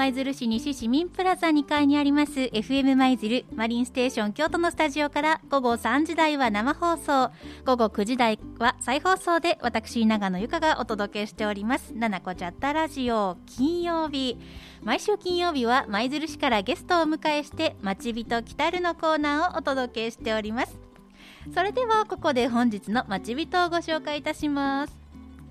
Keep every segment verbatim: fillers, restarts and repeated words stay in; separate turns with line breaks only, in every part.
舞鶴市西市民プラザにかいにあります エフエム 舞鶴マリンステーション京都のスタジオから午後さんじ台は生放送、午後くじ台は再放送で私長野由香がお届けしておりますななこチャッタラジオ金曜日。毎週金曜日は舞鶴市からゲストをお迎えして町人来たるのコーナーをお届けしております。それではここで本日の町人をご紹介いたします。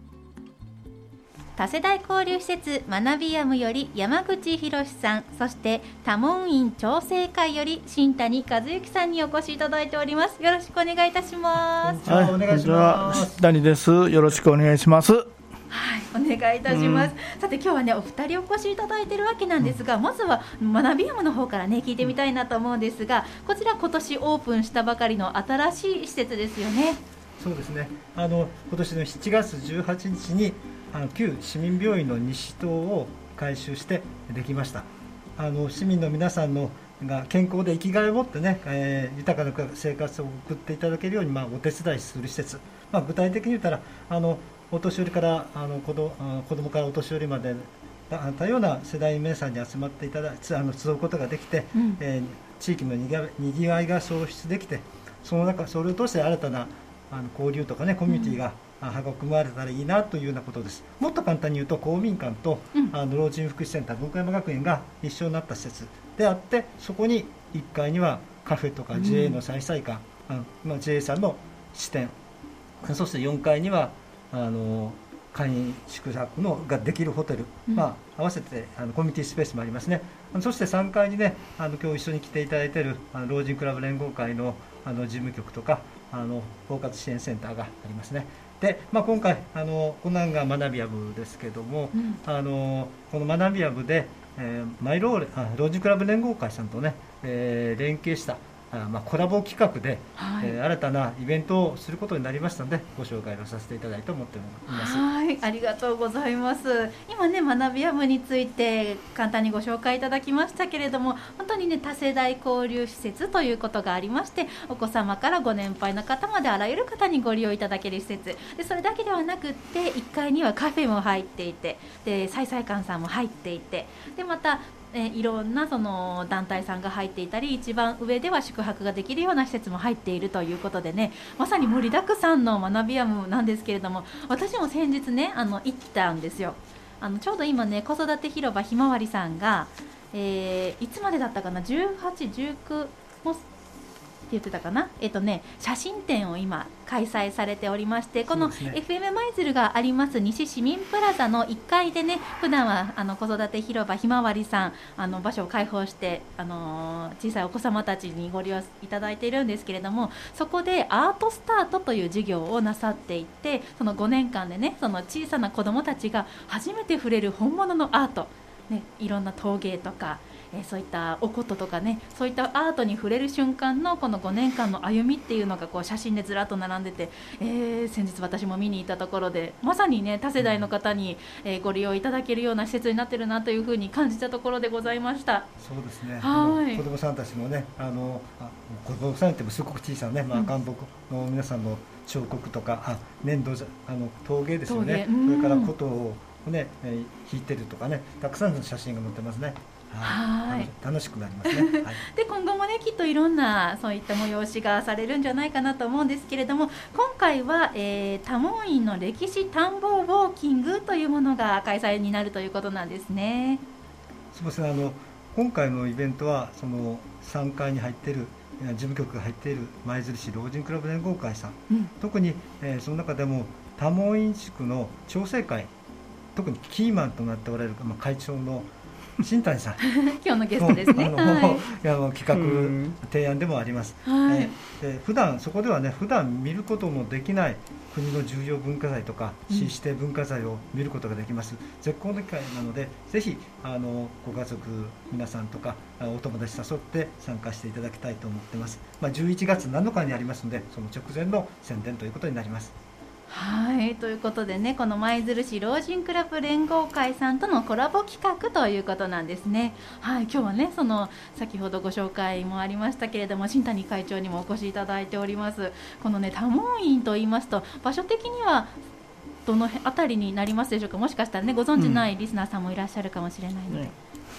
多世代交流施設学びやむより山口博さん、そして多門院調整会より新谷和之さんにお越しいただいております。よろしくお願いいたします。
はい、お願いします。谷です。よろしくお願いします。
はい、お願いいたします、うん、さて今日はねお二人お越しいただいているわけなんですが、うん、まずは学びやむの方からね聞いてみたいなと思うんですが、こちら今年オープンしたばかりの新しい施設ですよね。
そうですね、あの今年のしちがつじゅうはちにちにあの旧市民病院の西棟を改修してできました。あの市民の皆さんのが健康で生きがいを持ってね、えー、豊かな生活を送っていただけるように、まあ、お手伝いする施設、まあ、具体的に言ったらあのお年寄りからあの子ど子供からお年寄りまで多様な世代の皆さんに集まっていただあの集うことができて、うん、えー、地域のにぎわいが創出できて、その中それを通して新たなあの交流とかねコミュニティが、うん、育まれたらいいなというようなことです。もっと簡単に言うと公民館と、うん、あの老人福祉センター文化山学園が一緒になった施設であって、そこにいっかいにはカフェとか ジェーエー の再々館、うん、まあ、ジェーエー さんの支店、そしてよんかいにはあの会員宿泊のができるホテル、うん、まあ、合わせてあのコミュニティスペースもありますね。そしてさんかいにね、あの今日一緒に来ていただいているあの老人クラブ連合会のあの事務局とかあの包括支援センターがありますね。で、まあ、今回あのこんなんが学びや部ですけども、うん、あのこの学びや部で、えー、マイローレあ老人クラブ連合会さんとね、えー、連携したあまあ、コラボ企画で、はい、えー、新たなイベントをすることになりましたのでご紹介をさせていただいてと思っています。
はい、ありがとうございます。今ね学びや部について簡単にご紹介いただきましたけれども、本当にね多世代交流施設ということがありまして、お子様からご年配の方まであらゆる方にご利用いただける施設で、それだけではなくっていっかいにはカフェも入っていて、で再々館さんも入っていて、でまたえいろんなその団体さんが入っていたり、一番上では宿泊ができるような施設も入っているということでね、まさに盛りだくさんの学びやむなんですけれども、私も先日ねあの行ったんですよ。あのちょうど今ね子育て広場ひまわりさんが、えー、いつまでだったかな、じゅうはち、じゅうくもって言ってたかな、えっとね写真展を今開催されておりまして、この エフエム 舞鶴があります西市民プラザのいっかいでね、普段はあの子育て広場ひまわりさんあの場所を開放して、あのー、小さいお子様たちにご利用いただいているんですけれども、そこでアートスタートという授業をなさっていて、そのごねんかんでねその小さな子どもたちが初めて触れる本物のアート、ね、いろんな陶芸とかえー、そういったお琴とかね、そういったアートに触れる瞬間のこのごねんかんの歩みっていうのがこう写真でずらっと並んでて、えー、先日私も見に行ったところで、まさにね多世代の方に、えー、ご利用いただけるような施設になってるなというふうに感じたところでございました。
そうですね、はい、子どもさんたちのね、あのあ子どもさんってもすごく小さなね、まあ、赤ん坊の皆さんの彫刻とか、あ粘土あの陶芸ですよね、それから琴をね、えー、弾いてるとかね、たくさんの写真が載ってますね。はい、楽しくなりますね。はい、で
今後もねきっといろんなそういった催しがされるんじゃないかなと思うんですけれども、今回は、えー、多門院の歴史探訪ウォーキングというものが開催になるということなんですね。
そうですね、あの今回のイベントはそのさんかいに入っている事務局が入っている舞鶴市老人クラブ連合会さん、うん、特に、えー、その中でも多門院地区の調整会、特にキーマンとなっておられる、まあ、会長の新谷さん
今日のゲストですね。あの、はい、
いや企画提案でもあります、はい、えー、普段そこではね普段見ることもできない国の重要文化財とか市指定文化財を見ることができます、うん、絶好の機会なので、ぜひあのご家族皆さんとかお友達誘って参加していただきたいと思っています。まあ、じゅういちがつなのかにありますので、その直前の宣伝ということになります。
はい、ということでね、この舞鶴市老人クラブ連合会さんとのコラボ企画ということなんですね。はい、今日はねその先ほどご紹介もありましたけれども、新谷会長にもお越しいただいております。このね多門院と言いますと、場所的にはどの辺あたりになりますでしょうか。もしかしたらねご存じないリスナーさんもいらっしゃるかもしれないので、うん、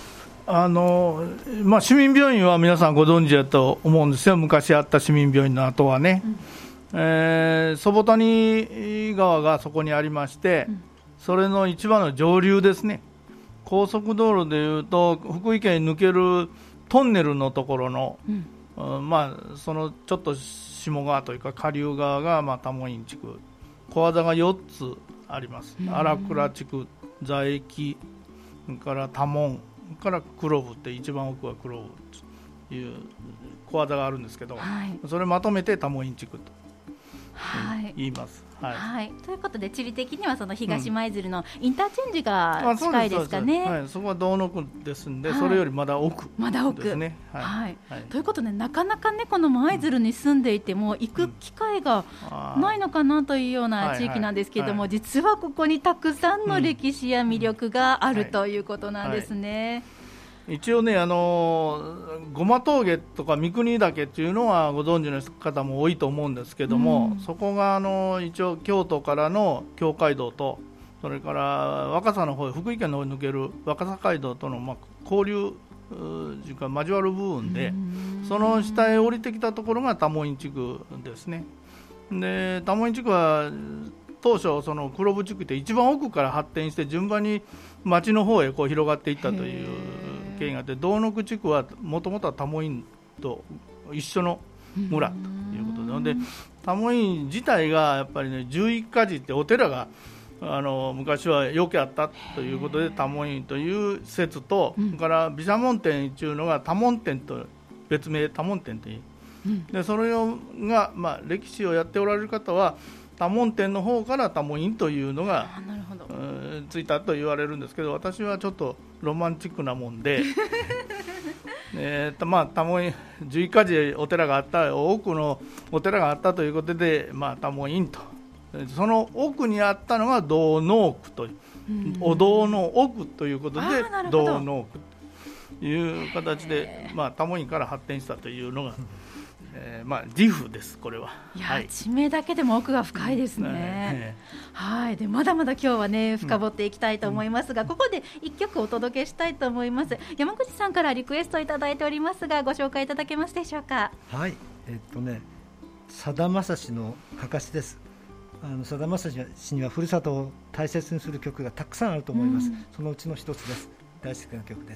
あのまあ、市民病院は皆さんご存知だと思うんですよ。昔あった市民病院の後はね、うん、えー、曽保谷川がそこにありまして、うん、それの一番の上流ですね。高速道路でいうと福井県に抜けるトンネルのところの、うん、まあ、そのちょっと下川というか下流側が、まあ、多聞院地区、小技がよっつあります。荒倉地区、座駅から多聞から黒部って、一番奥は黒部という小技があるんですけど、はい、それをまとめて多聞院地区と、はい、言います。はい
はい、ということで地理的にはその東舞鶴のインターチェンジが近いですかね。
うん、はい、そこは道の区ですんで、はい、それよりまだ奥ですね。
まだ奥、はいはいはい、ということでなかなかねこの舞鶴に住んでいても行く機会がないのかなというような地域なんですけれども、実はここにたくさんの歴史や魅力があるということなんですね。はいはい、
一応ね、あのごま峠とか三国岳っていうのはご存知の方も多いと思うんですけども、うん、そこがあの一応京都からの京街道と、それから若狭の方、福井県の方に抜ける若狭街道との、まあ、交流というか交わる部分で、その下へ降りてきたところが多聞院地区ですね。で多聞院地区は当初その黒部地区って一番奥から発展して順番に町の方へこう広がっていったという経緯があって、道の区地区はもともとは多聞院と一緒の村ということで、で多聞院自体がやっぱりね、十一家寺ってお寺があの昔はよくあったということで多聞院という説と、それから毘沙門天というのが多聞天と別名多聞天という、でそれが、まあ、歴史をやっておられる方は多聞天の方から多聞院というのがついたと言われるんですけど、私はちょっとロマンチックなもんでえと、まあ、多聞院十一家寺お寺があった、多くのお寺があったということで、まあ、多聞院と、その奥にあったのが道の区という、お堂の奥ということで道の区という形で、まあ、多聞院から発展したというのがえーまあ、自負です。これはい
や、はい、地名だけでも奥が深いですね。うんね、はい、でまだまだ今日はね深掘っていきたいと思いますが、うん、ここでいっきょくお届けしたいと思います。山口さんからリクエストいただいておりますが、ご紹介いただけますでしょうか。
はい、えっとねさだまさしのかかしです。あのさだまさしにはふるさとを大切にする曲がたくさんあると思います。うん、そのうちの一つです。大好きな曲です。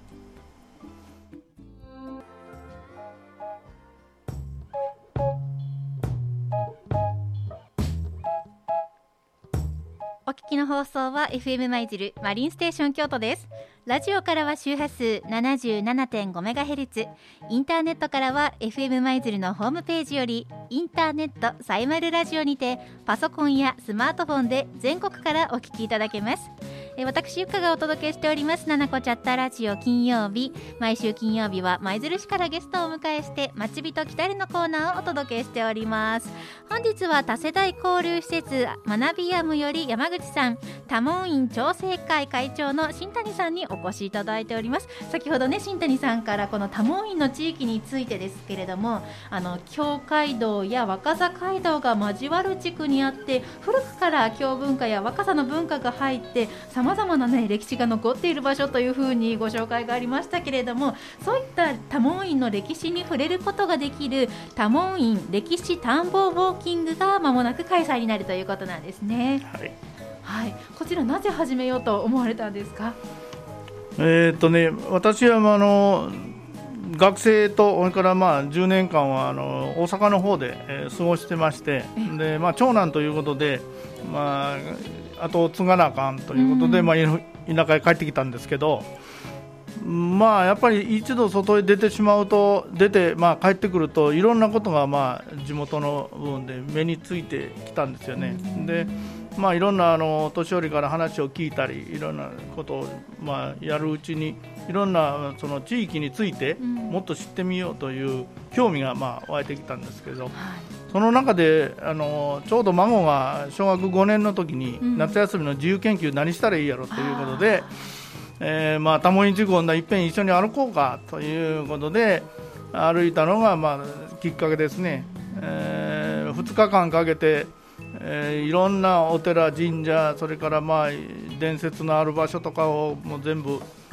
お聞きの放送は エフエム 舞鶴マリンステーション京都です。ラジオからは周波数 ななじゅうななてんごメガヘルツ、 インターネットからは エフエム 舞鶴のホームページよりインターネットサイマルラジオにてパソコンやスマートフォンで全国からお聞きいただけます。え私ゆかがお届けしておりますななこチャッターラジオ金曜日、毎週金曜日は舞鶴市からゲストをお迎えしてまちびと来たるのコーナーをお届けしております。本日は多世代交流施設学びやむより山口さん、多聞院調整会会長の新谷さんにお越しいただいております。先ほどね新谷さんからこの多聞院の地域についてですけれども、あの京街道や若狭街道が交わる地区にあって、古くから京文化や若狭の文化が入ってさまざまな、ね、歴史が残っている場所というふうにご紹介がありましたけれども、そういった多聞院の歴史に触れることができる多聞院歴史探訪ウォーキングが間もなく開催になるということなんですね。はいはい、こちらなぜ始めようと思われたんですか。
えーっとね、私はあの学生とそれからまあじゅうねんかんはあの大阪の方で、えー、過ごしてまして、で、まあ、長男ということで、まあ、あと継がなあかんということで、まあ、田舎へ帰ってきたんですけど、まあ、やっぱり一度外へ出てしまうと出て、まあ、帰ってくるといろんなことが、まあ、地元の部分で目についてきたんですよね。でまあ、いろんなあの年寄りから話を聞いたりいろんなことを、まあ、やるうちにいろんなその地域についてもっと知ってみようという興味がまあ湧いてきたんですけど、その中であのちょうど孫が小学ごねんの時に夏休みの自由研究何したらいいやろということで、えーまあ、多聞院地区をいっぺん一緒に歩こうかということで歩いたのがまあきっかけですね。えー、ふつかかんかけてえー、いろんなお寺神社、それからまあ伝説のある場所とかをもう全部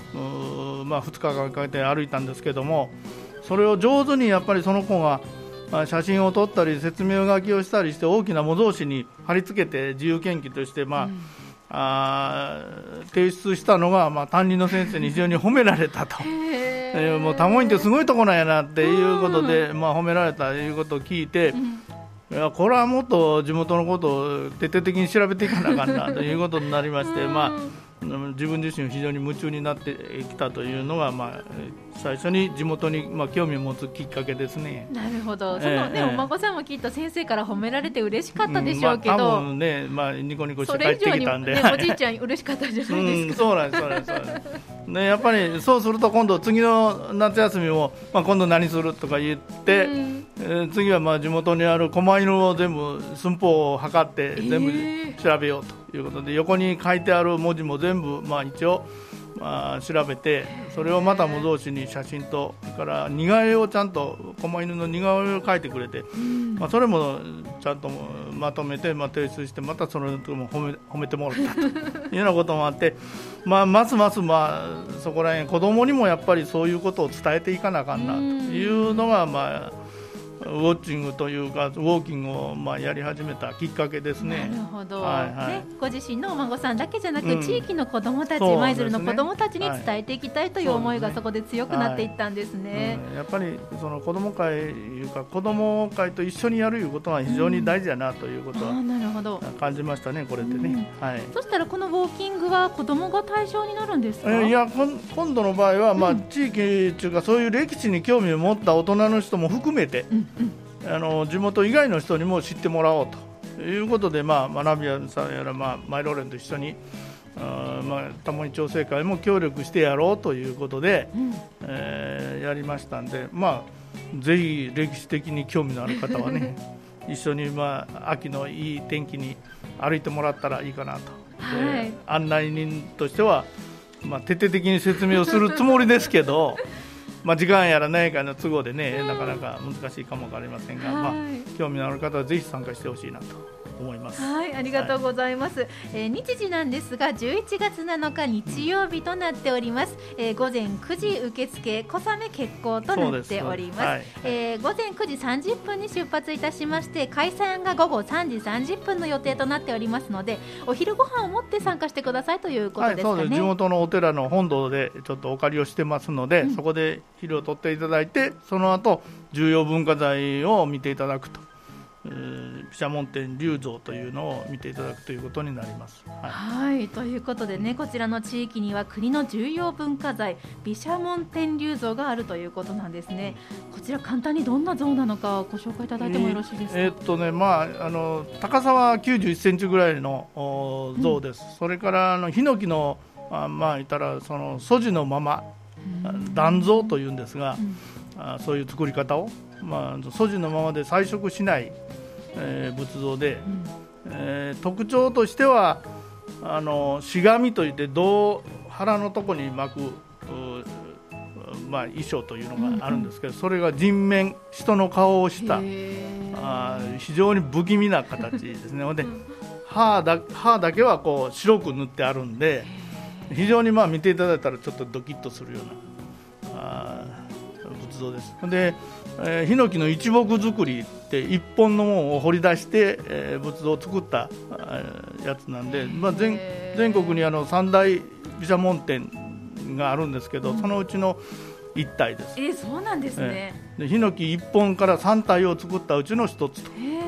まあ、ふつかかんかけて歩いたんですけども、それを上手にやっぱりその子が写真を撮ったり説明書きをしたりして大きな模造紙に貼り付けて自由研究として、まあうんあ提出したのが、まあ、担任の先生に非常に褒められたとえー、もう多聞院ってすごいとこなんやなっていうことで、まあ、褒められたということを聞いて、うん、いやこれはもっと地元のことを徹底的に調べていかなあかんなということになりまして、まあ、自分自身非常に夢中になってきたというのが、まあ、最初に地元に、まあ、興味を持つきっかけですね。
なるほど、その、ねえー、お孫さんもきっと先生から褒められて嬉しかったでしょうけど、うんまあ、多分
ね、まあ、ニコニコして帰ってきたんで、
それ以上に、ね、おじいちゃん嬉しかったじゃないですか、うん、
そうなんですそうなんですそうなんですね、やっぱりそうすると今度次の夏休みも、まあ、今度何するとか言って、うんえー、次はまあ地元にある狛犬を全部寸法を測って全部調べようということで、えー、横に書いてある文字も全部、まあ、一応まあ、調べてそれをまた模造紙に写真とそれから似顔絵をちゃんと狛犬の似顔絵を描いてくれて、うんまあ、それもちゃんとまとめて、まあ、提出してまたそれも褒め、褒めてもらったというようなこともあって、まあ、ますます、まあ、そこら辺子供にもやっぱりそういうことを伝えていかなあかんなというのが、まあウォッチングというかウォーキングをまあやり始めたきっかけですね。
なるほど、はいはいね、ご自身のお孫さんだけじゃなく、うん、地域の子どもたち、舞鶴の子どもたちに伝えていきたいという思いがそこで強くなっていったんですね。はい
うん、やっぱりその子ども会いうか子ども会と一緒にやるいうことは非常に大事だなということは、うん、なるほど感じましたね、これでね、うんはい、
そしたらこのウォーキングは子どもが対象になるんですか？
いや今度の場合は、まあ、地域というかそういう歴史に興味を持った大人の人も含めて、うんうんあの地元以外の人にも知ってもらおうということで、まあ、学び屋さんやら、まあ、マイローレンと一緒にあ、まあ、多聞院調整会も協力してやろうということで、うんえー、やりましたんで、まあ、ぜひ歴史的に興味のある方はね一緒に、まあ、秋のいい天気に歩いてもらったらいいかなと、はい、案内人としては、まあ、徹底的に説明をするつもりですけどまあ、時間やらないかの都合でね、なかなか難しいかもわかりませんが、まあ、興味のある方はぜひ参加してほしいなと思います。
はい、ありがとうございます、はいえー、日時なんですがじゅういちがつなのか日曜日となっております、えー、午前くじ受付小雨決行となっております、はいえー、午前くじさんじゅっぷんに出発いたしまして開催が午後さんじさんじゅっぷんの予定となっておりますのでお昼ご飯を持って参加してくださいということですかね。
はい、そうです。地元のお寺の本堂でちょっとお借りをしてますので、うん、そこで昼を取っていただいてその後重要文化財を見ていただくと毘沙門天立像というのを見ていただくということになります。
はい、はいということでねこちらの地域には国の重要文化財毘沙門天立像があるということなんですね。こちら簡単にどんな像なのかご紹介いただいてもよろしいですか？
えー、っとねまあ、あの高さはきゅうじゅういっセンチぐらいの像です、うん、それからあのヒノキのあまあ言ったらその素地のまま断像というんですが、うん、あそういう作り方を、まあ、素地のままで彩色しないえー、仏像で、うんえー、特徴としてはあのしがみといって胴腹のとこに巻く、まあ、衣装というのがあるんですけど、うんうん、それが人面人の顔をしたあ非常に不気味な形ですねで歯だ、歯だけはこう白く塗ってあるんで非常にまあ見ていただいたらちょっとドキッとするようなあ仏像です。でえー、ヒノキの一木作りって一本のものを掘り出して、えー、仏像を作った、えー、やつなんで、まあ、全, 全国にあの三大毘沙門天があるんですけど、うん、そのうちの一体です。
えー、そうなんですね。
えー、でヒノキ一本から三体を作ったうちの一つということです。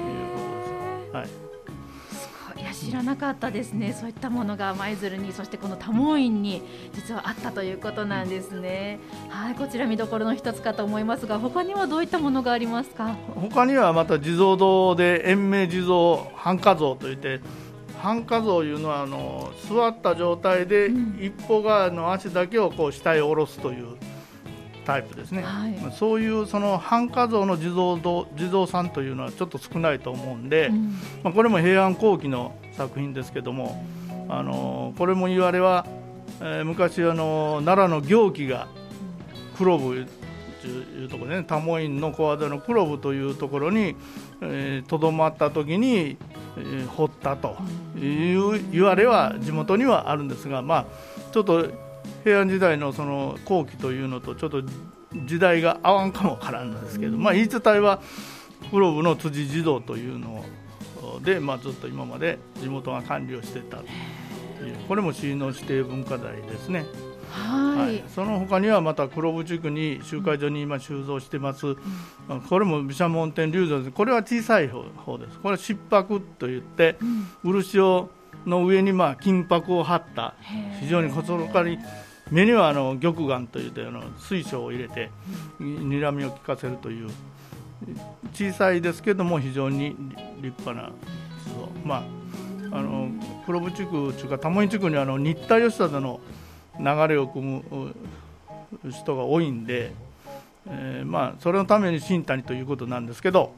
はい
いや知らなかったですね。そういったものが舞鶴にそしてこの多聞院に実はあったということなんですね。はい、こちら見どころの一つかと思いますが他にはどういったものがありますか？
他にはまた地蔵堂で延命地蔵半跏像といって半跏像いうのはあの座った状態で一歩側の足だけをこう下へ下ろすというタイプですね。はい、そういうその半跏像の地蔵堂地蔵さんというのはちょっと少ないと思うんで、うんまあ、これも平安後期の作品ですけども、あのこれも言われは、えー、昔あの奈良の行基が黒部というところでね多聞院の小和田の黒部というところにとど、えー、まった時に、えー、掘ったという言われは地元にはあるんですが、まあ、ちょっと平安時代のその後期というのとちょっと時代が合わんかもわからんのですけど、まあ、言い伝えは黒部の辻地蔵というので、まあ、ずっと今まで地元が管理をしてたという、これも市の指定文化財ですね。
はい、はい、
その他にはまた黒部地区に集会所に今収蔵してます、うん、これも毘沙門天龍像です。これは小さい方です。これは漆箔といって、うん、漆をの上にまあ金箔を貼った非常に細かり、目にはあの玉眼といってあの水晶を入れて睨みを利かせるという小さいですけども非常に立派な地蔵、まあ、あの黒部地区というか多聞地区にあの新田義貞の流れを組む人が多いんで、えーまあ、それのために新谷ということなんですけど、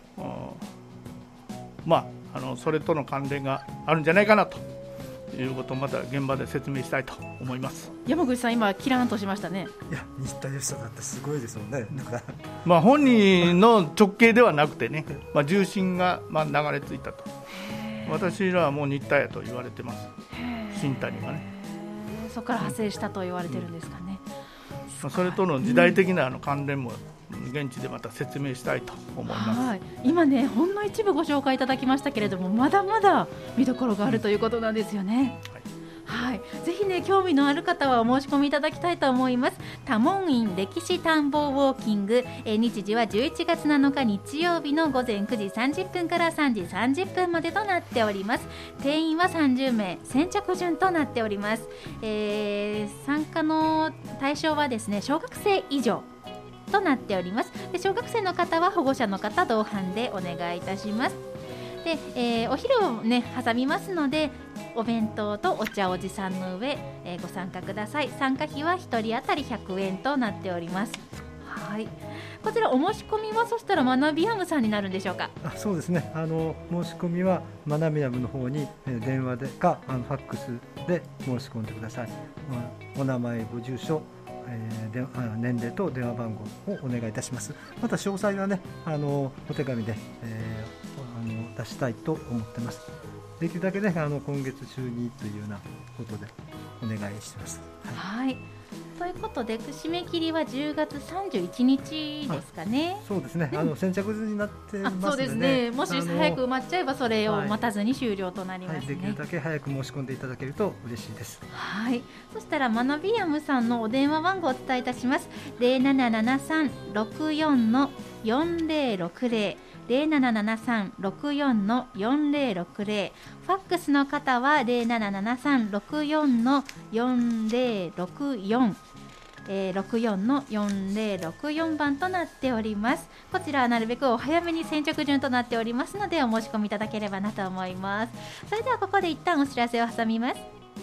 まああのそれとの関連があるんじゃないかなということをまた現場で説明したいと思います。
山口さん今キラーンとしましたね。
いや新田義貞ってすごいですもんね。だから
まあ本人の直系ではなくてね、まあ、重心がまあ流れ着いたと。私らはもう新田やと言われてます。新谷がね、
そこから派生したと言われてるんですかね。
うん、それとの時代的なあの関連も現地でまた説明したいと思います。
はい、今ねほんの一部ご紹介いただきましたけれども、まだまだ見どころがあるということなんですよね。はいはい、ぜひね興味のある方はお申し込みいただきたいと思います。多聞院歴史探訪ウォーキング、えー、日時はじゅういちがつなのか日曜日の午前くじさんじゅっぷんからさんじさんじゅっぷんまでとなっております。定員はさんじゅうめい、先着順となっております。えー、参加の対象はですね小学生以上となっております。で小学生の方は保護者の方同伴でお願いいたします。で、えー、お昼をね挟みますのでお弁当とお茶おじさんの上、えー、ご参加ください。参加費はひとり当たりひゃくえんとなっております。はい、こちらお申し込みはそしたら学びやむさんになるんでしょうか。
あそうですね、あの申し込みは学びやむの方に、えー、電話でかあのファックスで申し込んでください。お名前ご住所えー、で年齢と電話番号をお願いいたします。また詳細はねあのお手紙で、えー、あの出したいと思ってます。できるだけねあの今月中にというようなことでお願いします。
はい、はい、ということで締め切りはじゅうがつさんじゅういちにちですかね。
そうですね、あの先着順になってますので、ね、
そうですね、もし早く埋まっちゃえばそれを待たずに終了となりますね。はいはい、
できるだけ早く申し込んでいただけると嬉しいです。
はい、そしたら学びやむさんのお電話番号をお伝えいたします。ゼロななななさんろくよんのよんゼロろくゼロゼロななななさんろくよんのよんゼロろくゼロ、ファックスの方はゼロななななさんろくよんのよんゼロろくよん、えー、ろくよんのよんゼロろくよんばんとなっております。こちらはなるべくお早めに先着順となっておりますのでお申し込みいただければなと思います。それではここで一旦お知らせを挟みます。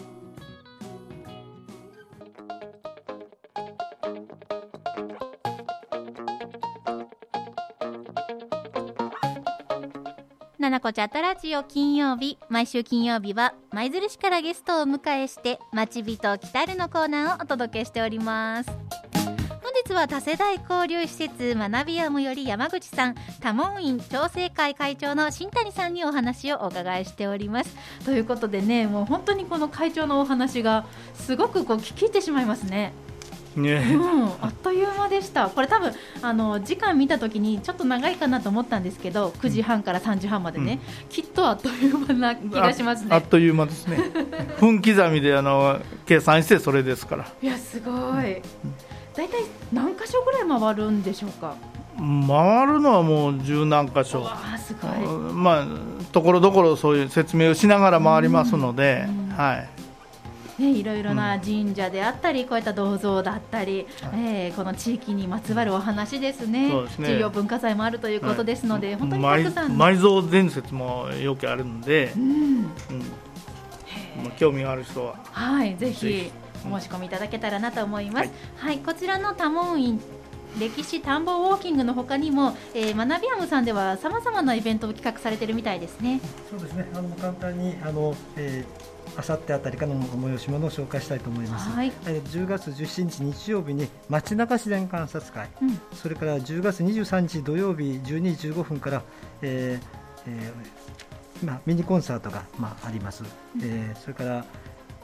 ななこチャットラジオ金曜日、毎週金曜日は舞鶴市からゲストをお迎えして町人来たるのコーナーをお届けしております。本日は多世代交流施設学びやむより山口さん、多聞院調整会会長の新谷さんにお話をお伺いしております。ということでね、もう本当にこの会長のお話がすごくこう聞き入ってしまいますね。ね、うん、あっという間でした。これ多分あの時間見た時にちょっと長いかなと思ったんですけど、くじはんからさんじはんまでね、うん、きっとあっという間な気がしますね。
あ, あっという間ですね。分刻みであの計算してそれですから。
いやすごい、うん、だいたい何箇所ぐらい回るんでしょうか。
回るのはもう十何箇所。
わあすごい。
まあところどころそういう説明をしながら回りますので、うんうん、はい
ね、いろいろな神社であったり、うん、こういった銅像だったり、はい、えー、この地域にまつわるお話ですね。そうですね、重要文化財もあるということですので、はい、本当にたくさん
埋蔵伝説もよくあるので、うんうんまあ、興味がある人は、
はい、ぜひお申し込みいただけたらなと思います。はいはい、こちらの多聞院歴史探訪ウォーキングの他にも、えー、学びやむさんではさまざまなイベントを企画されているみたいですね。
そうですね、あの簡単にあの、えーあさってあたりからの催し物を紹介したいと思います。はい、じゅうがつじゅうしちにち日曜日に街中自然観察会、うん、それからじゅうがつにじゅうさんにち土曜日じゅうにじじゅうごふんから、えーえーまあ、ミニコンサートが、まあ、あります。うん、えー、それから、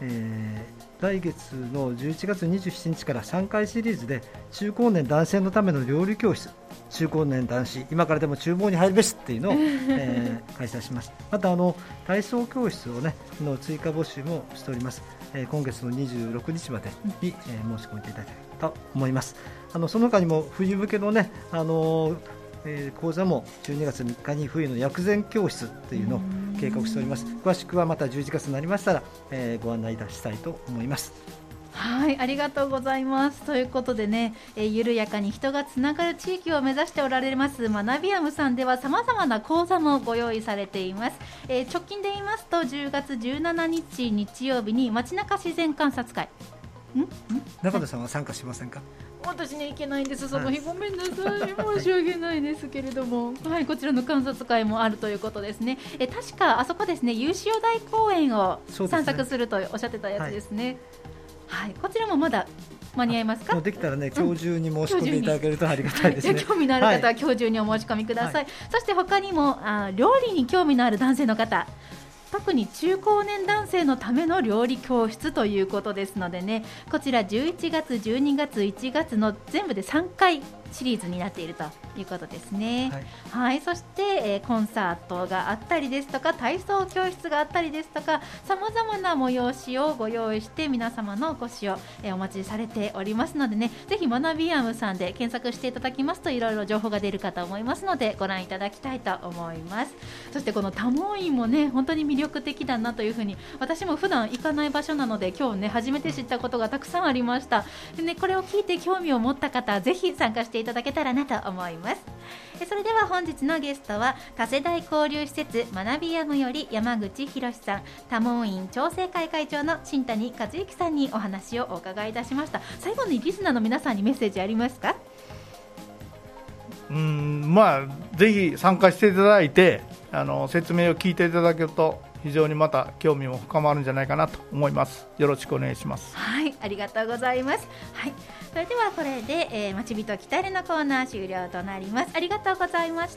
えー、来月のじゅういちがつにじゅうしちにちからさんかいシリーズで中高年男性のための料理教室、中高年男子今からでも厨房に入るべしっていうのを、えー、開催します。またあの体操教室を、ね、の追加募集もしております。えー、今月のにじゅうろくにちまでに、えー、申し込んでいただきたいと思います。あのその他にも冬向けのね、あのーえー、講座もじゅうにがつみっかに冬の薬膳教室というのを計画しております。詳しくはまたじゅういちがつになりましたら、えー、ご案内いたしたいと思います。
はい、ありがとうございます。ということでね、えー、緩やかに人がつながる地域を目指しておられます学びやむさんでは様々な講座もご用意されています。えー、直近で言いますとじゅうがつじゅうしちにち日曜日に街中自然観察会、んん
中田さんは参加しませんか？
私ね、行けないんです。その日ごめんなさい、申し訳ないですけれども、はい、こちらの観察会もあるということですね。え確かあそこですね、有潮台公園を散策するとおっしゃってたやつですね。はい、こちらもまだ間に合いますか？
もうできたらね、今日中に申し込んでいただけるとありがたいですね。
はい、興味のある方は今日中にお申し込みください。はい、そして他にもあ料理に興味のある男性の方、特に中高年男性のための料理教室ということですのでね、こちらじゅういちがつ、じゅうにがつ、いちがつの全部でさんかいシリーズになっているということですね。はい、はい、そして、えー、コンサートがあったりですとか、体操教室があったりですとか、さまざまな催しをご用意して皆様のお越しを、えー、お待ちされておりますのでね、ぜひ学びやむさんで検索していただきますといろいろ情報が出るかと思いますのでご覧いただきたいと思います。そしてこの多聞院もね、本当に魅力的だなというふうに、私も普段行かない場所なので今日ね初めて知ったことがたくさんありました。で、ね、これを聞いて興味を持った方はぜひ参加していただけたらなと思います。それでは本日のゲストは多世代交流施設学びやむより山口博さん、多聞院調整会会長の新谷和之さんにお話をお伺いいたしました。最後にリスナーの皆さんにメッセージありますか？
うーん、まあ、ぜひ参加していただいて、あの説明を聞いていただけると非常にまた興味も深まるんじゃないかなと思います。よろしくお願いします。
はい、ありがとうございます。はい、それではこれで、えー、まちびと鍛えるのコーナー終了となります。ありがとうございました。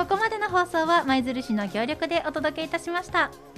ありがとうございました。
ここまでの放送は舞鶴市の協力でお届けいたしました。